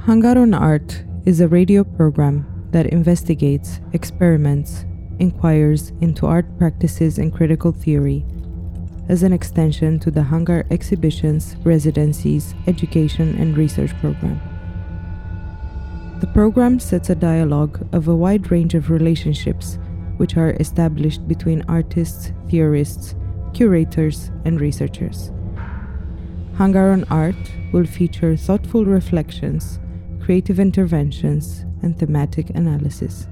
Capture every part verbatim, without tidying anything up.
Hangar on Art is a radio program that investigates, experiments, inquires into art practices and critical theory as an extension to the Hangar exhibitions, residencies, education, and research program. The program sets a dialogue of a wide range of relationships which are established between artists, theorists, curators, and researchers. Hangar on Art will feature thoughtful reflections, creative interventions, and thematic analysis.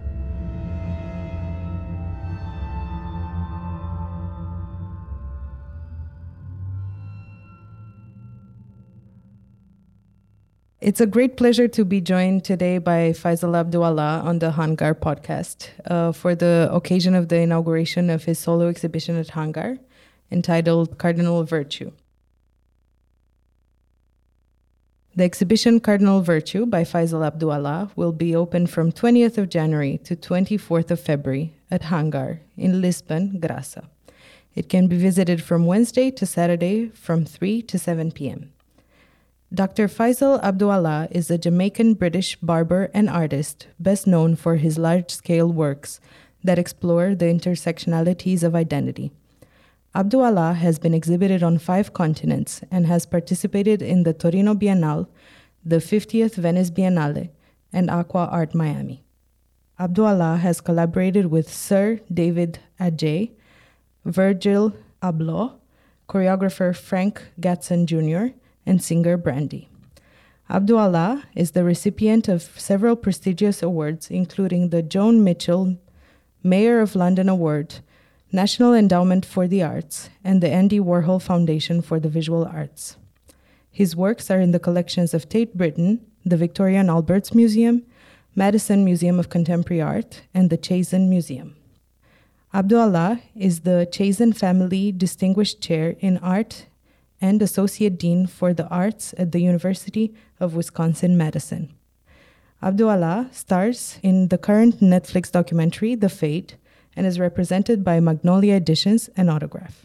It's a great pleasure to be joined today by Faisal Abduallah on the Hangar podcast uh, for the occasion of the inauguration of his solo exhibition at Hangar entitled Cardinal Virtue. The exhibition Cardinal Virtue by Faisal Abduallah will be open from twentieth of January to twenty-fourth of February at Hangar in Lisbon, Graça. It can be visited from Wednesday to Saturday from three to seven p.m. Doctor Faisal Abduallah is a Jamaican-British barber and artist, best known for his large-scale works that explore the intersectionalities of identity. Abduallah has been exhibited on five continents and has participated in the Torino Biennale, the fiftieth Venice Biennale, and Aqua Art Miami. Abduallah has collaborated with Sir David Adjaye, Virgil Abloh, choreographer Frank Gatson Junior, and singer Brandy. Abduallah is the recipient of several prestigious awards, including the Joan Mitchell Mayor of London Award, National Endowment for the Arts, and the Andy Warhol Foundation for the Visual Arts. His works are in the collections of Tate Britain, the Victoria and Albert's Museum, Madison Museum of Contemporary Art, and the Chazen Museum. Abduallah is the Chazen Family Distinguished Chair in Art and Associate Dean for the Arts at the University of Wisconsin-Madison. Abduallah stars in the current Netflix documentary, The Fate, and is represented by Magnolia Editions and Autograph.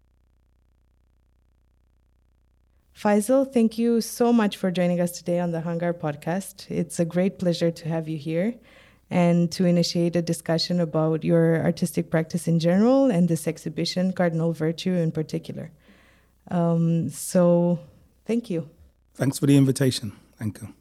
Faisal, thank you so much for joining us today on the Hangar podcast. It's a great pleasure to have you here and to initiate a discussion about your artistic practice in general and this exhibition, Cardinal Virtue, in particular. Um, so, thank you. Thanks for the invitation. Thank you.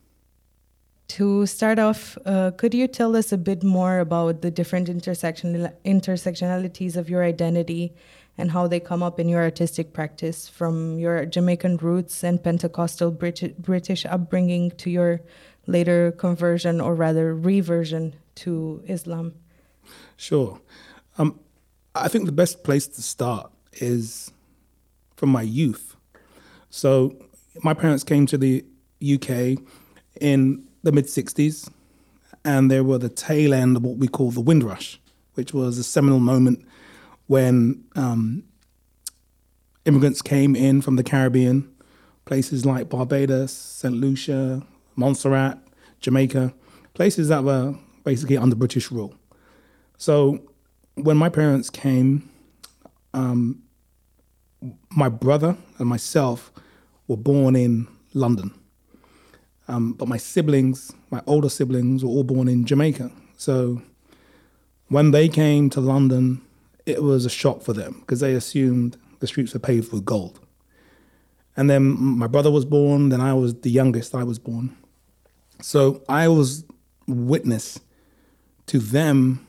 To start off, uh, could you tell us a bit more about the different intersection intersectionalities of your identity and how they come up in your artistic practice, from your Jamaican roots and Pentecostal Brit- British upbringing to your later conversion, or rather reversion, to Islam? Sure. Um, I think the best place to start is from my youth. So my parents came to the U K in the mid-sixties, and they were the tail end of what we call the Windrush, which was a seminal moment when um, immigrants came in from the Caribbean, places like Barbados, Saint Lucia, Montserrat, Jamaica, places that were basically under British rule. So when my parents came, um, my brother and myself were born in London. Um, but my siblings, my older siblings, were all born in Jamaica. So when they came to London, it was a shock for them because they assumed the streets were paved with gold. And then my brother was born, then I was the youngest, I was born. So I was witness to them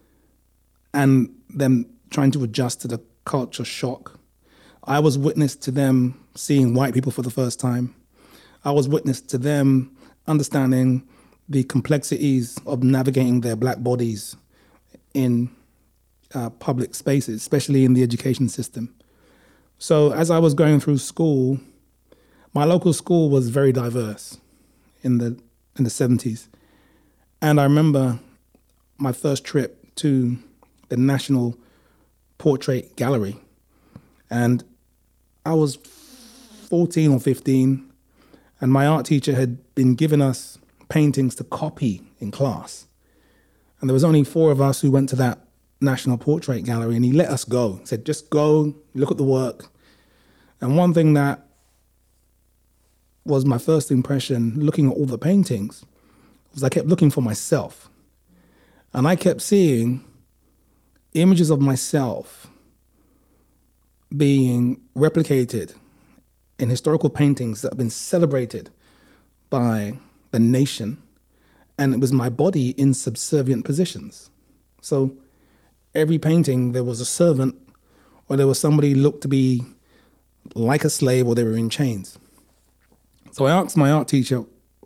and them trying to adjust to the culture shock. I was witness to them seeing white people for the first time. I was witness to them understanding the complexities of navigating their black bodies in uh, public spaces, especially in the education system. So as I was going through school, my local school was very diverse in the in the seventies. And I remember my first trip to the National Portrait Gallery. And I was fourteen or fifteen, and my art teacher had been giving us paintings to copy in class. And there was only four of us who went to that National Portrait Gallery, and he let us go. He said, just go, look at the work. And one thing that was my first impression looking at all the paintings was I kept looking for myself. And I kept seeing images of myself being replicated in historical paintings that have been celebrated by the nation. And it was my body in subservient positions. So every painting, there was a servant or there was somebody looked to be like a slave or they were in chains. So I asked my art teacher,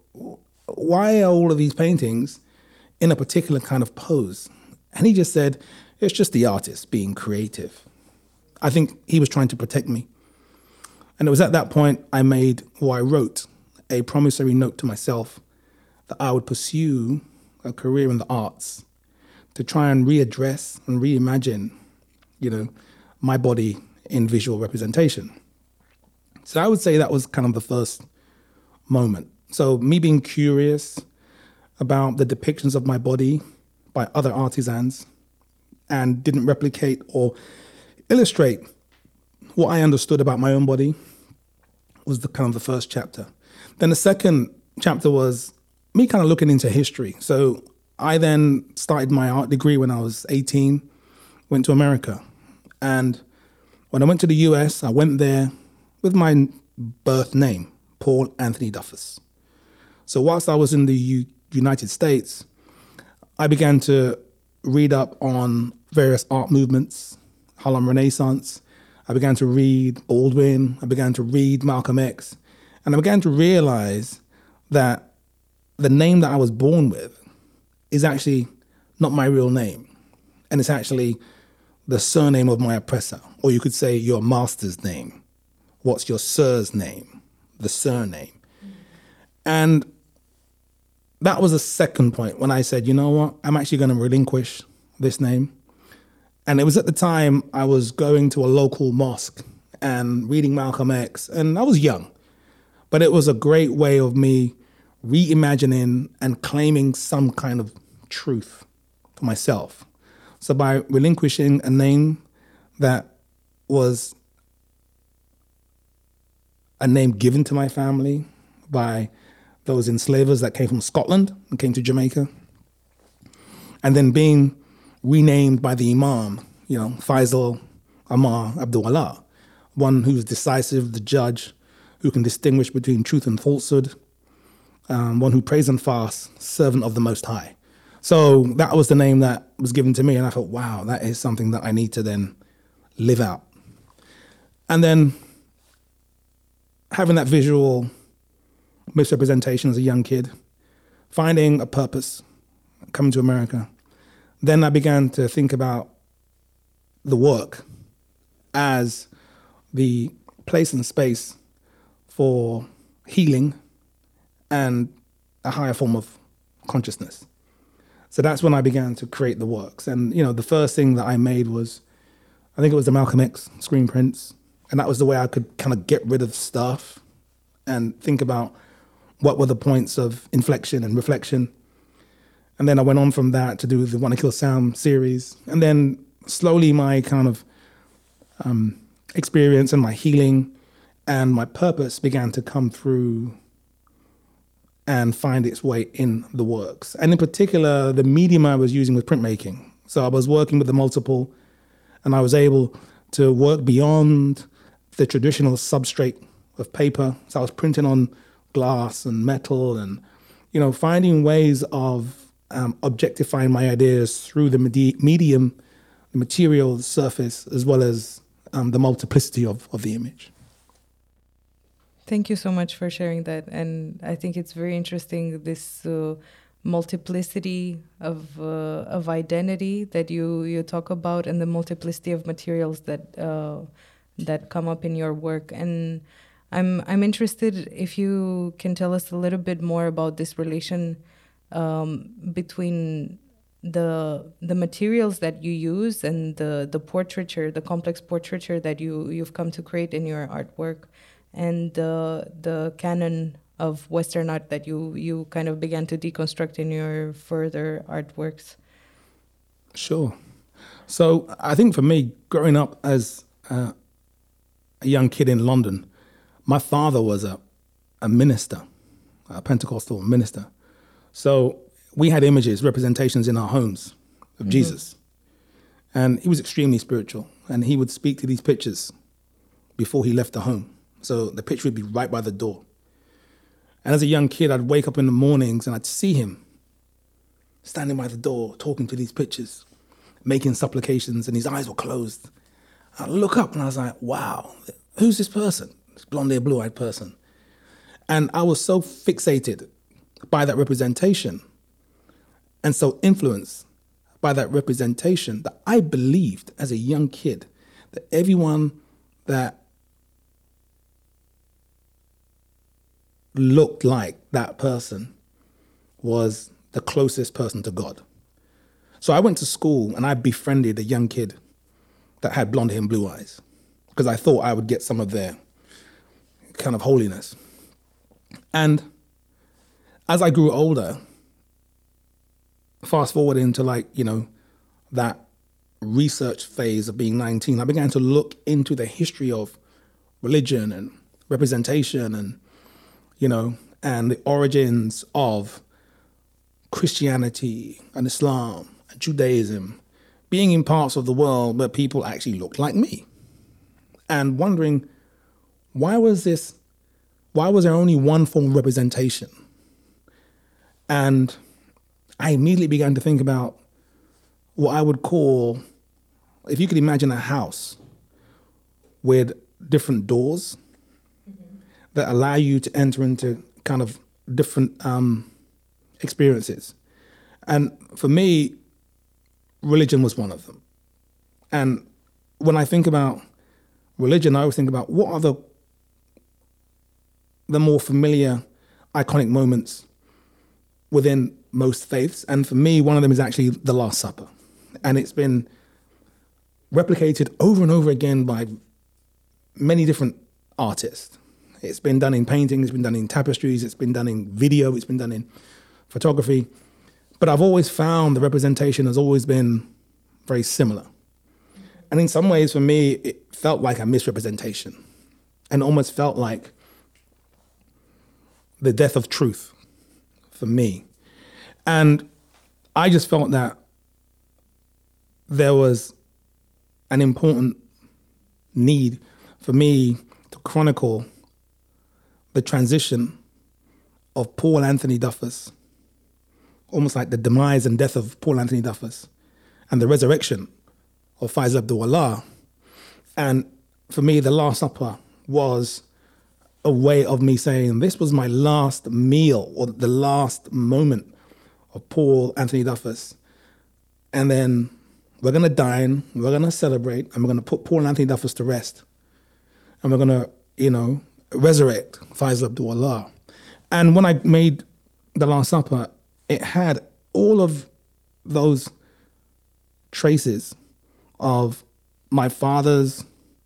why are all of these paintings in a particular kind of pose? And he just said, it's just the artist being creative. I think he was trying to protect me. And it was at that point I made, or I wrote a promissory note to myself that I would pursue a career in the arts to try and readdress and reimagine, you know, my body in visual representation. So I would say that was kind of the first moment. So me being curious about the depictions of my body by other artisans and didn't replicate or illustrate what I understood about my own body was the kind of the first chapter. Then the second chapter was me kind of looking into history. So I then started my art degree when I was eighteen, went to America. And when I went to the U S, I went there with my birth name, Paul Anthony Duffus. So whilst I was in the U- United States, I began to read up on various art movements, Harlem Renaissance. I began to read Baldwin. I began to read Malcolm X. And I began to realize that the name that I was born with is actually not my real name. And it's actually the surname of my oppressor. Or you could say your master's name. What's your sir's name? The surname. Mm. And that was a second point when I said, you know what, I'm actually going to relinquish this name. And it was at the time I was going to a local mosque and reading Malcolm X, and I was young. But it was a great way of me reimagining and claiming some kind of truth for myself. So by relinquishing a name that was a name given to my family by those enslavers that came from Scotland and came to Jamaica, and then being renamed by the Imam, you know, Faisal Amar Abdullah, one who's decisive, the judge, who can distinguish between truth and falsehood, um, one who prays and fasts, servant of the Most High. So that was the name that was given to me, and I thought, wow, that is something that I need to then live out. And then having that visual misrepresentation as a young kid, finding a purpose, coming to America, then I began to think about the work as the place and space for healing and a higher form of consciousness. So that's when I began to create the works. And, you know, the first thing that I made was, I think it was the Malcolm X screen prints. And that was the way I could kind of get rid of stuff and think about what were the points of inflection and reflection. And then I went on from that to do the Wanna Kill Sam series. And then slowly my kind of um, experience and my healing and my purpose began to come through and find its way in the works. And in particular, the medium I was using was printmaking. So I was working with the multiple, and I was able to work beyond the traditional substrate of paper. So I was printing on glass and metal and, you know, finding ways of um, objectifying my ideas through the medi- medium, the material, the surface, as well as um, the multiplicity of, of the image. Thank you so much for sharing that. And I think it's very interesting, this uh, multiplicity of uh, of identity that you, you talk about, and the multiplicity of materials that uh, that come up in your work. And I'm I'm interested if you can tell us a little bit more about this relation um, between the the materials that you use and the the portraiture, the complex portraiture that you you've come to create in your artwork, and the the canon of Western art that you you kind of began to deconstruct in your further artworks. Sure. So I think for me, growing up as uh, a young kid in London, my father was a a minister, a Pentecostal minister. So we had images, representations in our homes of mm-hmm. Jesus. And he was extremely spiritual. And he would speak to these pictures before he left the home. So the picture would be right by the door. And as a young kid, I'd wake up in the mornings and I'd see him standing by the door, talking to these pictures, making supplications, and his eyes were closed. I'd look up and I was like, wow, who's this person? This blonde-haired, blue-eyed person. And I was so fixated by that representation and so influenced by that representation that I believed as a young kid that everyone that looked like that person was the closest person to God. So I went to school and I befriended a young kid that had blonde hair and blue eyes because I thought I would get some of their kind of holiness. And as I grew older, fast forward into like, you know, that research phase of being nineteen, I began to look into the history of religion and representation and, you know, and the origins of Christianity and Islam and Judaism, being in parts of the world where people actually looked like me, and wondering why was this, why was there only one form of representation? And I immediately began to think about what I would call, if you could imagine a house with different doors mm-hmm. that allow you to enter into kind of different um, experiences. And for me, religion was one of them. And when I think about religion, I always think about what are the, the more familiar, iconic moments within most faiths. And for me, one of them is actually the Last Supper. And it's been replicated over and over again by many different artists. It's been done in painting, it's been done in tapestries, it's been done in video, it's been done in photography. But I've always found the representation has always been very similar. And in some ways, for me, it felt like a misrepresentation and almost felt like the death of truth for me. And I just felt that there was an important need for me to chronicle the transition of Paul Anthony Duffus, almost like the demise and death of Paul Anthony Duffus, and the resurrection of Faisal Abdullah. And for me, the Last Supper was a way of me saying this was my last meal or the last moment of Paul Anthony Duffus. And then we're going to dine, we're going to celebrate, and we're going to put Paul Anthony Duffus to rest. And we're going to, you know, resurrect Faisal Abdullah. And when I made the Last Supper, it had all of those traces of my father's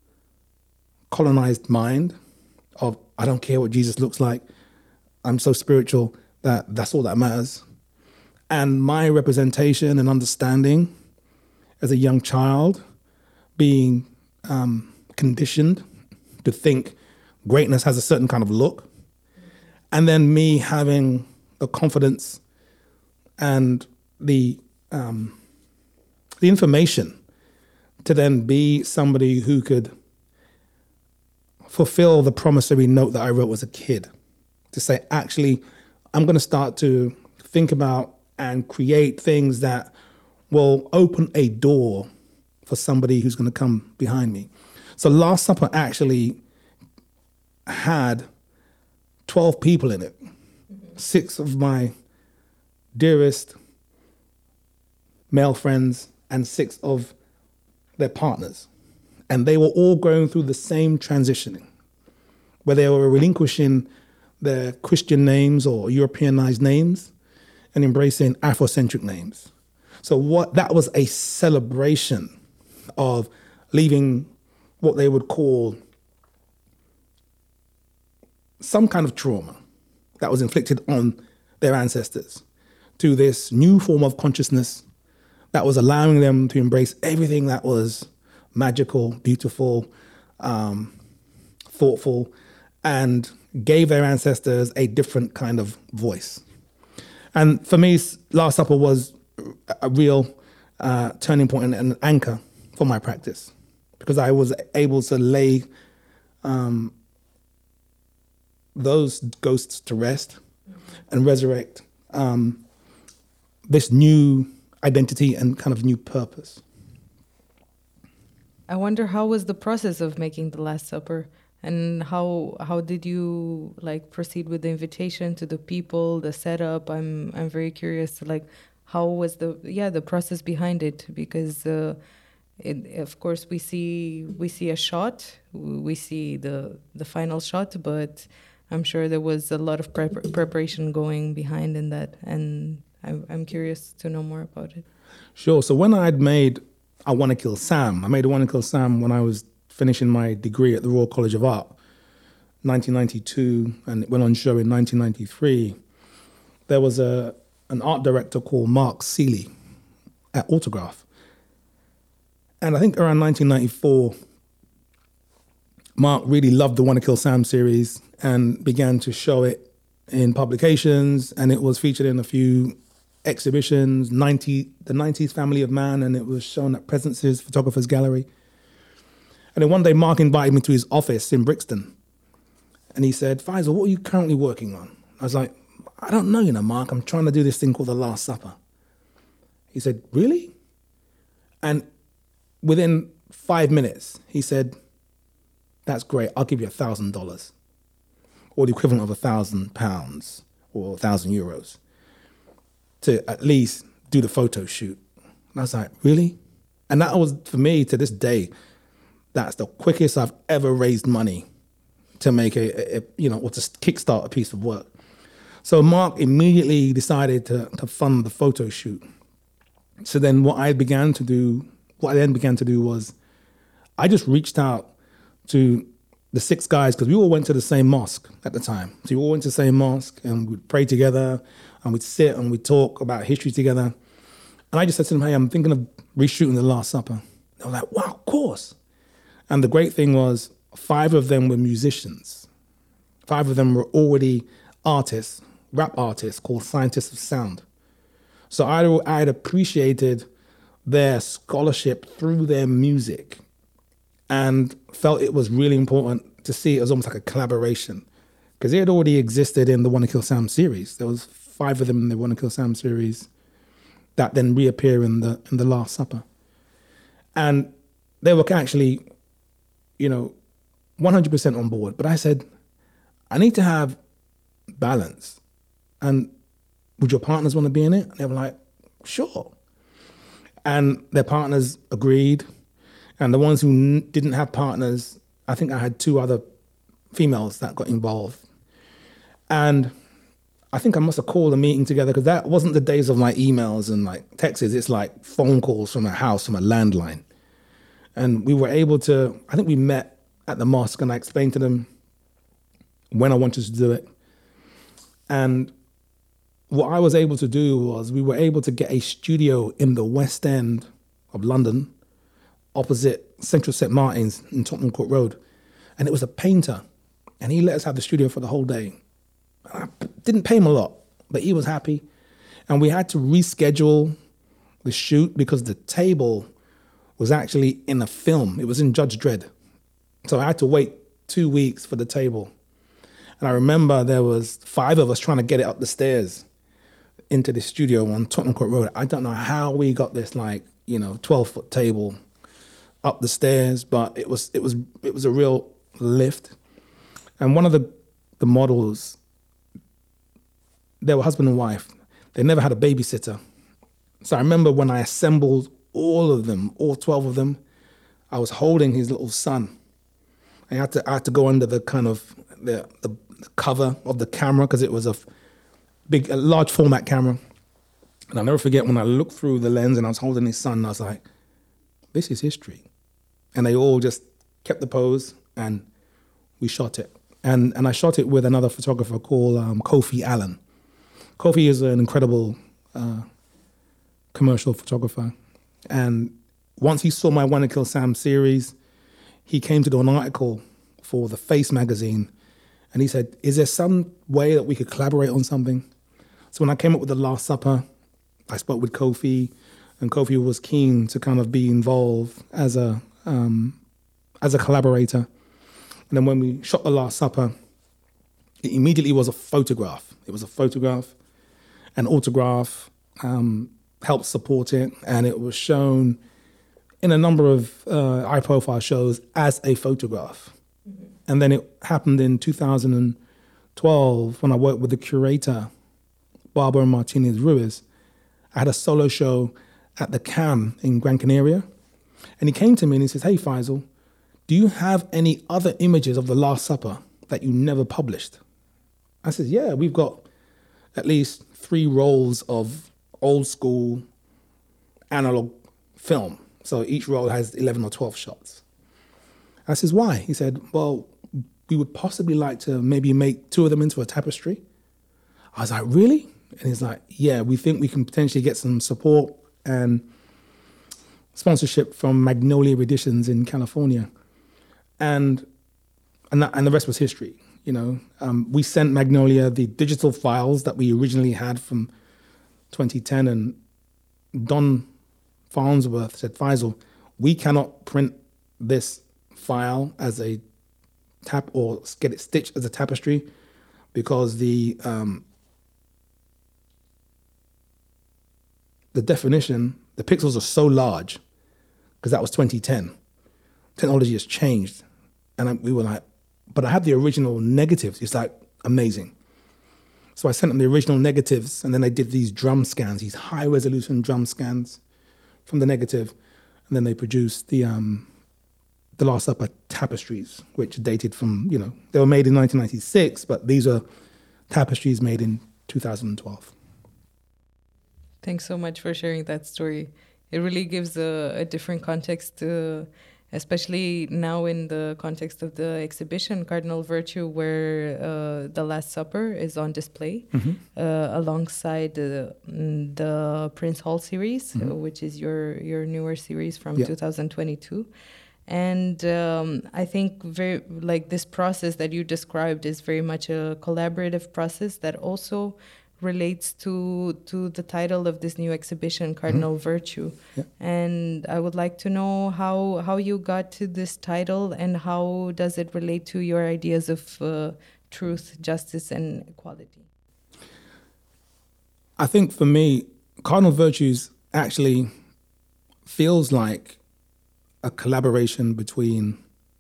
colonized mind of, I don't care what Jesus looks like, I'm so spiritual that that's all that matters. And my representation and understanding as a young child, being um, conditioned to think greatness has a certain kind of look. And then me having the confidence and the um, the information to then be somebody who could fulfill the promissory note that I wrote as a kid. To say, actually, I'm going to start to think about and create things that will open a door for somebody who's going to come behind me. So Last Supper actually had twelve people in it. Mm-hmm. Six of my dearest male friends and six of their partners. And they were all going through the same transitioning, where they were relinquishing their Christian names or Europeanized names and embracing Afrocentric names. So what that was a celebration of leaving what they would call some kind of trauma that was inflicted on their ancestors to this new form of consciousness that was allowing them to embrace everything that was magical, beautiful, um, thoughtful, and gave their ancestors a different kind of voice. And for me, Last Supper was a real uh, turning point and an anchor for my practice, because I was able to lay um, those ghosts to rest and resurrect um, this new identity and kind of new purpose. I wonder, how was the process of making the Last Supper, and how how did you like proceed with the invitation to the people, the setup? I'm I'm very curious. Like, how was the yeah the process behind it? Because uh, it, of course we see we see a shot, we see the the final shot, but I'm sure there was a lot of prep- preparation going behind in that, and I'm I'm curious to know more about it. Sure. So when I'd made I Want to Kill Sam, I made I Want to Kill Sam when I was finishing my degree at the Royal College of Art, nineteen ninety-two, and it went on show in nineteen ninety-three. There was a an art director called Mark Seeley at Autograph. And I think around nineteen ninety-four, Mark really loved the Want to Kill Sam series and began to show it in publications, and it was featured in a few exhibitions, ninety, the nineties Family of Man, and it was shown at Presence's Photographers Gallery. And then one day, Mark invited me to his office in Brixton. And he said, Faisal, what are you currently working on? I was like, I don't know, you know, Mark, I'm trying to do this thing called The Last Supper. He said, really? And within five minutes, he said, that's great, I'll give you a thousand dollars, or the equivalent of a thousand pounds or a thousand euros to at least do the photo shoot. And I was like, really? And that was, for me, to this day, that's the quickest I've ever raised money to make a, a you know, or to kickstart a piece of work. So Mark immediately decided to, to fund the photo shoot. So then what I began to do, what I then began to do was, I just reached out to the six guys, because we all went to the same mosque at the time. So we all went to the same mosque, and we'd pray together, and we'd sit and we'd talk about history together. And I just said to them, hey, I'm thinking of reshooting The Last Supper. They were like, wow, of course. And the great thing was, five of them were musicians. Five of them were already artists, rap artists called Scientists of Sound. So I I had appreciated their scholarship through their music and felt it was really important to see it as almost like a collaboration, because it had already existed in the Want to Kill Sam series. There was five of them in the Want to Kill Sam series that then reappear in the in the Last Supper. And they were actually, you know, one hundred percent on board. But I said, I need to have balance. And would your partners want to be in it? And they were like, sure. And their partners agreed. And the ones who n- didn't have partners, I think I had two other females that got involved. And I think I must have called a meeting together, because that wasn't the days of like emails and like texts. It's like phone calls from a house, from a landline. And we were able to, I think we met at the mosque, and I explained to them when I wanted to do it. And what I was able to do was, we were able to get a studio in the West End of London, opposite Central Saint Martin's in Tottenham Court Road. And it was a painter, and he let us have the studio for the whole day. I didn't pay him a lot, but he was happy. And we had to reschedule the shoot because the table was actually in a film. It was in Judge Dredd. So I had to wait two weeks for the table. And I remember there was five of us trying to get it up the stairs into the studio on Tottenham Court Road. I don't know how we got this, like, you know, twelve-foot table up the stairs, but it was it was it was a real lift. And one of the the models, they were husband and wife. They never had a babysitter. So I remember when I assembled all of them, all twelve of them, I was holding his little son. I had to I had to go under the kind of the, the cover of the camera, because it was a big, a large format camera. And I'll never forget when I looked through the lens and I was holding his son, and I was like, this is history. And they all just kept the pose, and we shot it. And and I shot it with another photographer called um, Kofi Allen. Kofi is an incredible uh, commercial photographer. And once he saw my Want to Kill Sam series, he came to do an article for the Face magazine And he said, is there some way that we could collaborate on something? So when I came up with The Last Supper, I spoke with Kofi, and Kofi was keen to kind of be involved as a um, as a collaborator. And then when we shot The Last Supper, it immediately was a photograph. It was a photograph, an autograph um, helped support it, and it was shown in a number of uh, high-profile shows as a photograph. Mm-hmm. And then it happened in two thousand twelve when I worked with the curator, Barbara Martinez Ruiz. I had a solo show at the C A M in Gran Canaria. And he came to me and he says, hey, Faisal, do you have any other images of The Last Supper that you never published? I said, yeah, we've got at least three rolls of old school analog film. So each roll has eleven or twelve shots. I says, why? He said, well, we would possibly like to maybe make two of them into a tapestry. I was like, really? And he's like, yeah, we think we can potentially get some support and sponsorship from Magnolia Editions in California. And and, that, and the rest was history. You know, um, we sent Magnolia the digital files that we originally had from twenty ten, and Don Farnsworth said, Faisal, we cannot print this file as a tap or get it stitched as a tapestry because the um, the definition, the pixels are so large, because that was twenty ten. Technology has changed. And I, we were like, but I have the original negatives. It's like amazing. So I sent them the original negatives, and then they did these drum scans, these high resolution drum scans from the negative. And then they produced the um, the Last Supper tapestries, which dated from, you know, they were made in nineteen ninety-six, but these are tapestries made in two thousand twelve. Thanks so much for sharing that story. It really gives a, a different context to, especially now in the context of the exhibition, Cardinal Virtue, where uh, The Last Supper is on display mm-hmm. uh, alongside the, the Prince Hall series, mm-hmm. uh, which is your, your newer series from yeah. two thousand twenty-two. And um, I think very like this process that you described is very much a collaborative process that also relates to to the title of this new exhibition, Cardinal mm-hmm. Virtue. Yeah. And I would like to know how how you got to this title, and how does it relate to your ideas of uh, truth, justice, and equality? I think for me, Cardinal Virtues actually feels like a collaboration between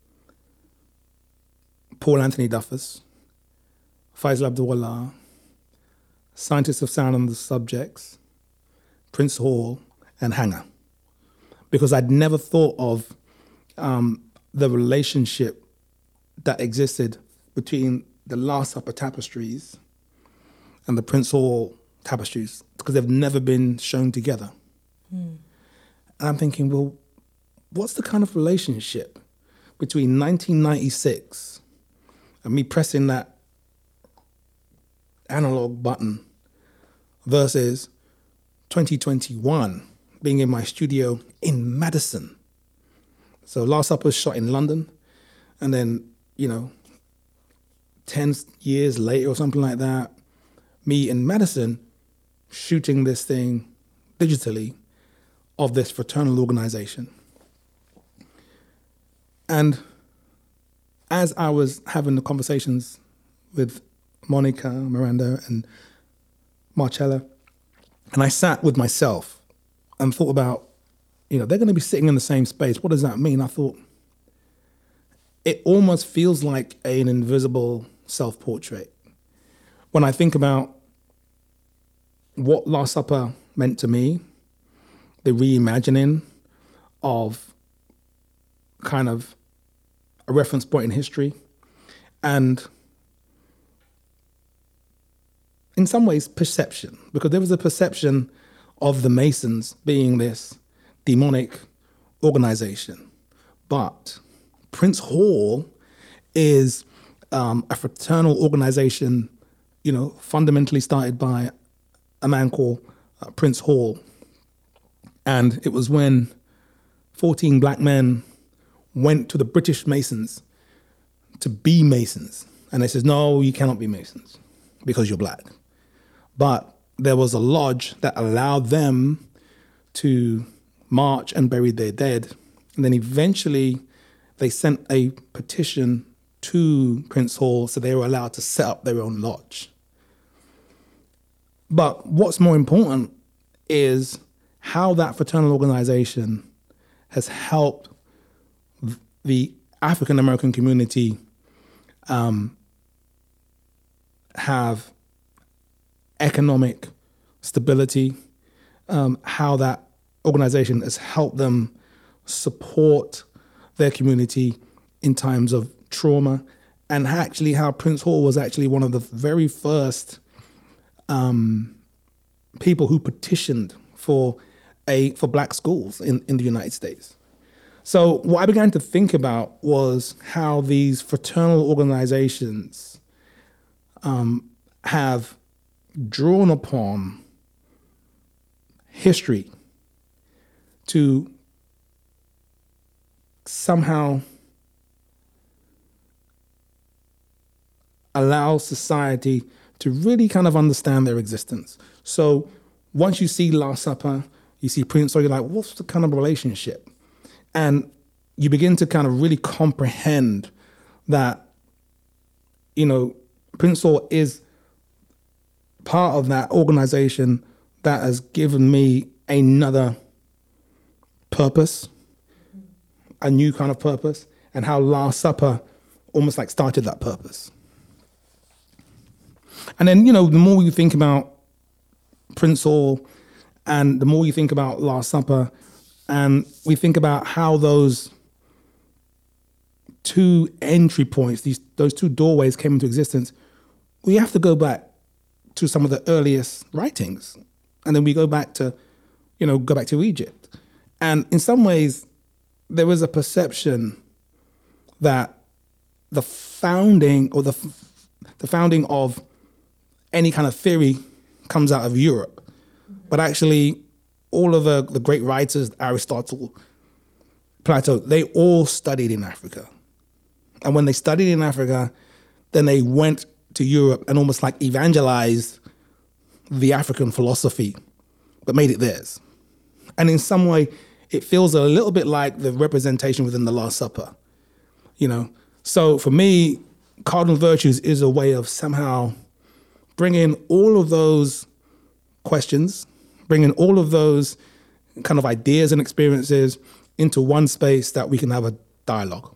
Paul Anthony Duffus, Faisal Abduwallah, Scientists of Sound and the Subjects, Prince Hall, and Hanger. Because I'd never thought of um, the relationship that existed between the Last Supper tapestries and the Prince Hall tapestries, because they've never been shown together. Mm. And I'm thinking, well, what's the kind of relationship between nineteen ninety-six and me pressing that analog button versus twenty twenty-one being in my studio in Madison? So Last Supper was shot in London, and then, you know, ten years later or something like that, me in Madison shooting this thing digitally of this fraternal organization. And as I was having the conversations with Monica, Miranda, and Marcella, and I sat with myself and thought about, you know, they're going to be sitting in the same space. What does that mean? I thought, it almost feels like an invisible self-portrait. When I think about what Last Supper meant to me, the reimagining of kind of a reference point in history, and in some ways perception, because there was a perception of the Masons being this demonic organization. But Prince Hall is um, a fraternal organization, you know, fundamentally started by a man called uh, Prince Hall. And it was when fourteen black men went to the British Masons to be Masons. And they says, no, you cannot be Masons because you're black. But there was a lodge that allowed them to march and bury their dead. And then eventually they sent a petition to Prince Hall so they were allowed to set up their own lodge. But what's more important is how that fraternal organization has helped the African American community um, have economic stability, um, how that organization has helped them support their community in times of trauma, and actually how Prince Hall was actually one of the very first um, people who petitioned for a for black schools in, in the United States. So what I began to think about was how these fraternal organizations um, have drawn upon history to somehow allow society to really kind of understand their existence. So once you see Last Supper, you see Prince Hall, you're like, what's the kind of relationship? And you begin to kind of really comprehend that, you know, Prince Hall is part of that organization that has given me another purpose, a new kind of purpose, and how Last Supper almost like started that purpose. And then, you know, the more you think about Prince Hall and the more you think about Last Supper, and we think about how those two entry points, these those two doorways came into existence, we have to go back to some of the earliest writings. And then we go back to, you know, go back to Egypt. And in some ways, there was a perception that the founding or the the founding of any kind of theory comes out of Europe. But actually, all of the, the great writers, Aristotle, Plato, they all studied in Africa. And when they studied in Africa, then they went to Europe and almost like evangelized the African philosophy, but made it theirs. And in some way, it feels a little bit like the representation within the Last Supper, you know? So for me, Cardinal Virtues is a way of somehow bringing all of those questions, bringing all of those kind of ideas and experiences into one space that we can have a dialogue.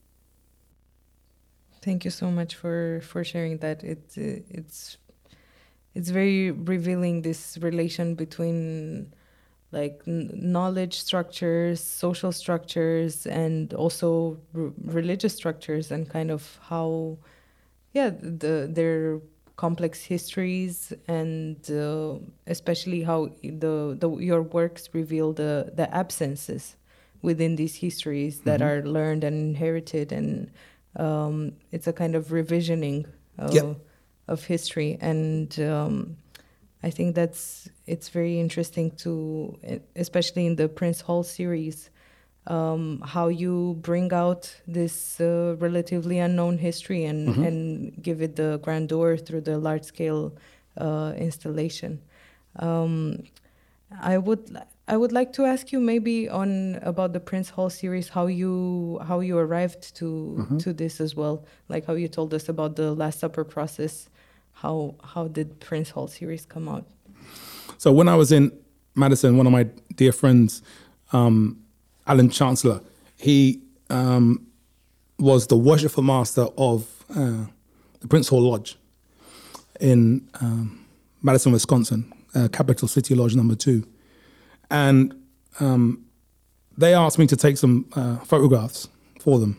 Thank you so much for, for sharing that. It, uh, it's it's very revealing, this relation between like n- knowledge structures, social structures, and also r- religious structures, and kind of how, yeah, the their complex histories, and uh, especially how the, the your works reveal the, the absences within these histories that mm-hmm. are learned and inherited, and um, it's a kind of revisioning of, yep. of history. And um, I think that's it's very interesting to, especially in the Prince Hall series, Um, how you bring out this uh, relatively unknown history and, mm-hmm. and give it the grandeur through the large-scale uh, installation. Um, I would I would like to ask you maybe on about the Prince Hall series, how you how you arrived to mm-hmm. to this as well, like how you told us about the Last Supper process. How how did Prince Hall series come out? So when I was in Madison, one of my dear friends, Um, Alan Chancellor, he um, was the worshipful master of uh, the Prince Hall Lodge in um, Madison, Wisconsin, uh, Capital City Lodge number two. And um, they asked me to take some uh, photographs for them.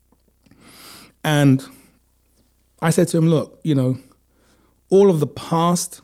And I said to him, look, you know, all of the past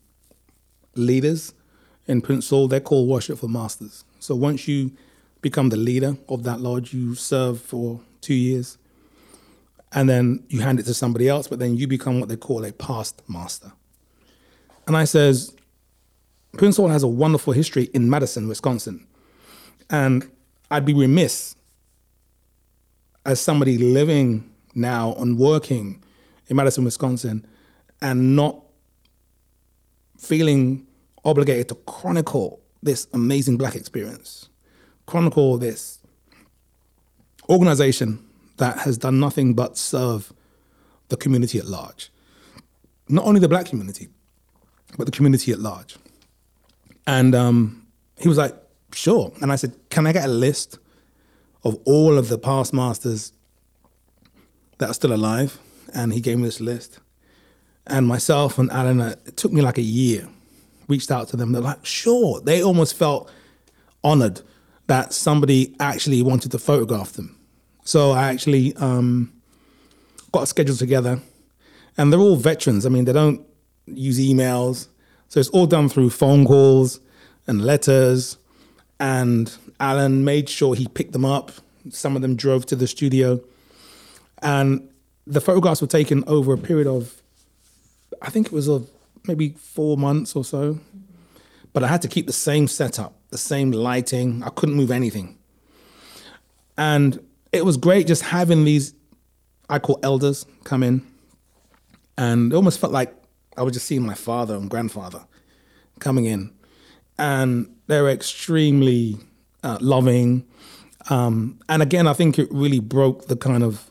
leaders in Prince Hall, they're called worshipful masters. So once you become the leader of that lodge, you serve for two years, and then you hand it to somebody else, but then you become what they call a past master. And I says, Prince Hall has a wonderful history in Madison, Wisconsin, and I'd be remiss as somebody living now and working in Madison, Wisconsin, and not feeling obligated to chronicle this amazing Black experience, chronicle this organization that has done nothing but serve the community at large. Not only the Black community, but the community at large. And um, he was like, sure. And I said, can I get a list of all of the past masters that are still alive? And he gave me this list. And myself and Alan, it took me like a year, reached out to them. They're like, sure. They almost felt honored that somebody actually wanted to photograph them. So I actually um, got a schedule together. And they're all veterans. I mean, they don't use emails. So it's all done through phone calls and letters. And Alan made sure he picked them up. Some of them drove to the studio. And the photographs were taken over a period of, I think it was of maybe four months or so. But I had to keep the same setup, the same lighting. I couldn't move anything. And it was great just having these, I call elders, come in. And it almost felt like I was just seeing my father and grandfather coming in. And they were extremely uh, loving. Um, and again, I think it really broke the kind of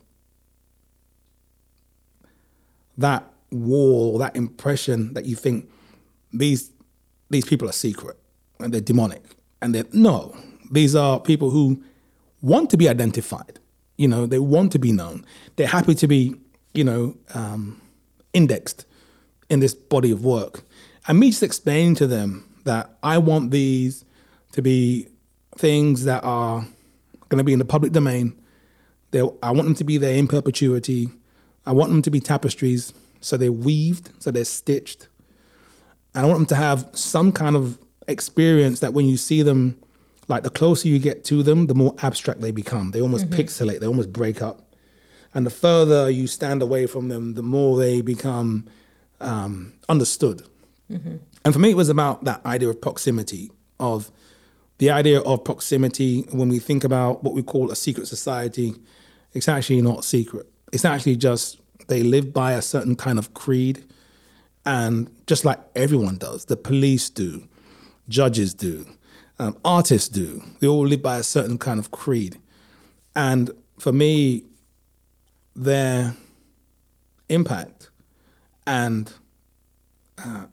that wall, that impression that you think these these people are secret and they're demonic. And they're, no, these are people who want to be identified. You know, they want to be known. They're happy to be, you know, um, indexed in this body of work. And me just explaining to them that I want these to be things that are going to be in the public domain. They're, I want them to be there in perpetuity. I want them to be tapestries, so they're weaved, so they're stitched. And I want them to have some kind of experience that when you see them, like the closer you get to them, the more abstract they become. They almost mm-hmm. pixelate, they almost break up. And the further you stand away from them, the more they become um, understood. Mm-hmm. And for me, it was about that idea of proximity, of the idea of proximity. When we think about what we call a secret society, it's actually not secret. It's actually just they live by a certain kind of creed. And just like everyone does, the police do, judges do, um, artists do. They all live by a certain kind of creed. And for me, their impact and uh,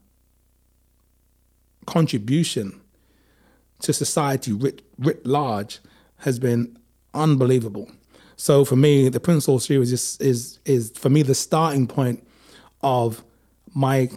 contribution to society writ, writ large has been unbelievable. So for me, the Prince Hall series is, is, is for me, the starting point of my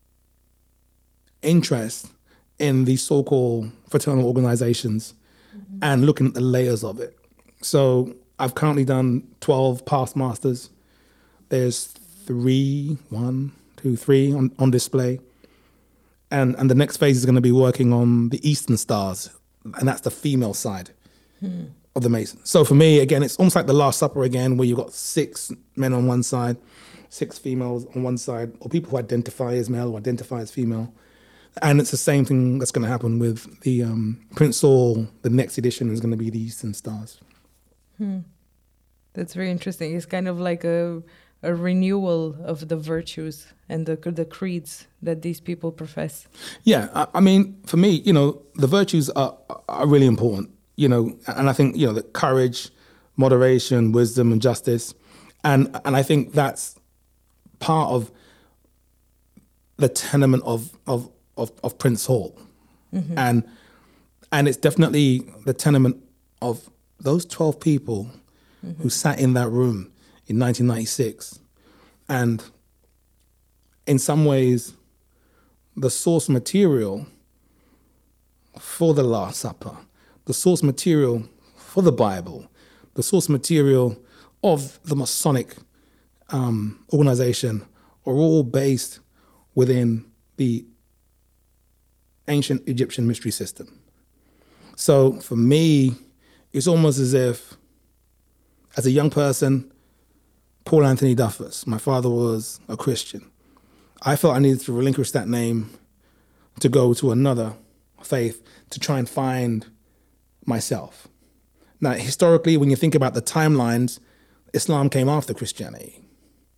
interest in these so-called fraternal organizations mm-hmm. and looking at the layers of it. So I've currently done twelve past masters. There's three, one, two, three on, on display. And and the next phase is going to be working on the Eastern Stars, and that's the female side hmm. of the Mason. So for me, again, it's almost like the Last Supper again, where you've got six men on one side, six females on one side, or people who identify as male or identify as female. And it's the same thing that's going to happen with the um, Prince Hall. The next edition is going to be the Eastern Stars. Hmm. That's very interesting. It's kind of like a a renewal of the virtues and the the creeds that these people profess. Yeah, I, I mean, for me, you know, the virtues are are really important. You know, and I think you know that courage, moderation, wisdom, and justice, and and I think that's part of the tenement of of of, of Prince Hall, mm-hmm. and and it's definitely the tenement of those twelve people mm-hmm. who sat in that room in nineteen ninety-six. And in some ways, the source material for the Last Supper, the source material for the Bible, the source material of the Masonic um, organization are all based within the ancient Egyptian mystery system. So for me, it's almost as if, as a young person, Paul Anthony Duffus, my father was a Christian. I felt I needed to relinquish that name to go to another faith to try and find myself. Now, historically, when you think about the timelines, Islam came after Christianity.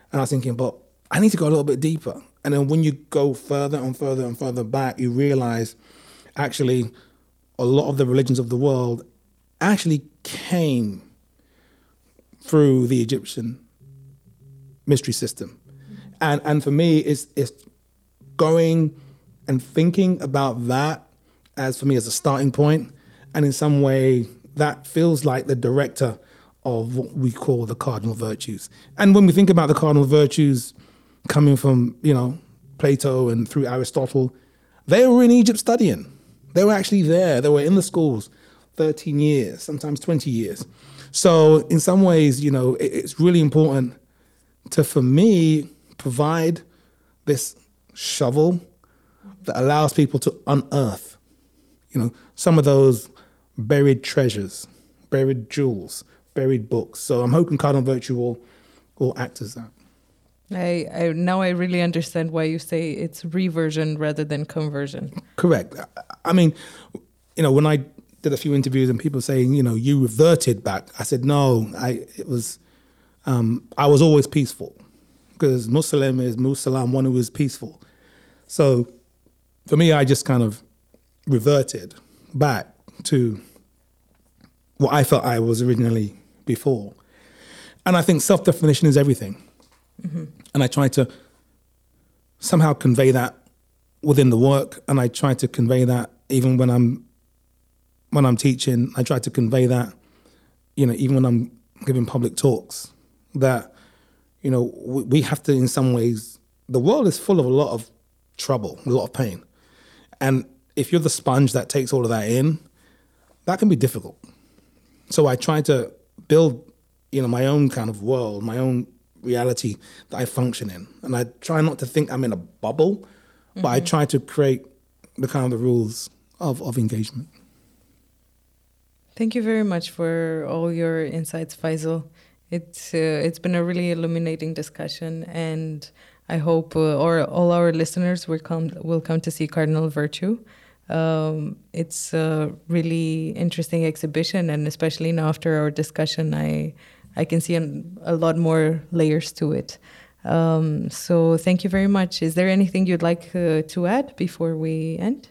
And I was thinking, but I need to go a little bit deeper. And then when you go further and further and further back, you realize actually a lot of the religions of the world actually came through the Egyptian mystery system. And and for me, it's, it's going and thinking about that as for me as a starting point. And in some way, that feels like the director of what we call the cardinal virtues. And when we think about the cardinal virtues coming from, you know, Plato and through Aristotle, they were in Egypt studying. They were actually there. They were in the schools thirteen years, sometimes twenty years. So in some ways, you know, it's really important to, for me, provide this shovel that allows people to unearth, you know, some of those buried treasures, buried jewels, buried books. So I'm hoping Cardinal Virtue will, will act as that. I, I now I really understand why you say it's reversion rather than conversion. Correct. I mean, you know, when I did a few interviews and people saying, you know, you reverted back, I said, no, I it was, um, I was always peaceful, because Muslim is Musalam, one who is peaceful. So for me, I just kind of reverted back to what I felt I was originally before. And I think self-definition is everything. Mm-hmm. And I try to somehow convey that within the work, and I try to convey that even when I'm when I'm teaching. I try to convey that, you know, even when I'm giving public talks, that, you know, we, we have to, in some ways, the world is full of a lot of trouble, a lot of pain. And if you're the sponge that takes all of that in, that can be difficult. So I try to build, you know, my own kind of world, my own reality that I function in. And I try not to think I'm in a bubble, mm-hmm. but I try to create the kind of the rules of, of engagement. Thank you very much for all your insights, Faisal. It's, uh, it's been a really illuminating discussion, and I hope uh, or all our listeners will come, will come to see Cardinal Virtue. Um, it's a really interesting exhibition, and especially now after our discussion, I I can see an, a lot more layers to it. Um, so thank you very much. Is there anything you'd like uh, to add before we end?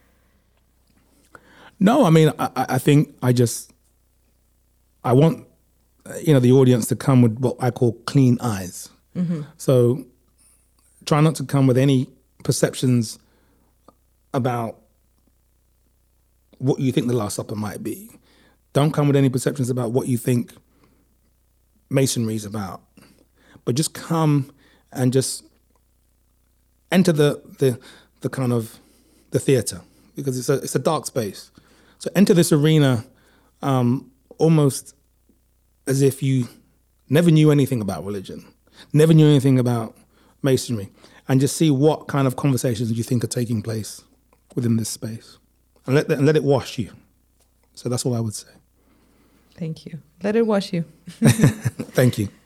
No, I mean, I, I think I just, I want, you know, the audience to come with what I call clean eyes. Mm-hmm. So try not to come with any perceptions about what you think the Last Supper might be. Don't come with any perceptions about what you think Masonry is about. But just come and just enter the the the kind of the theater, because it's a it's a dark space. So enter this arena um, almost as if you never knew anything about religion, never knew anything about Masonry, and just see what kind of conversations you think are taking place within this space. And let, and let it wash you. So that's all I would say. Thank you. Let it wash you. Thank you.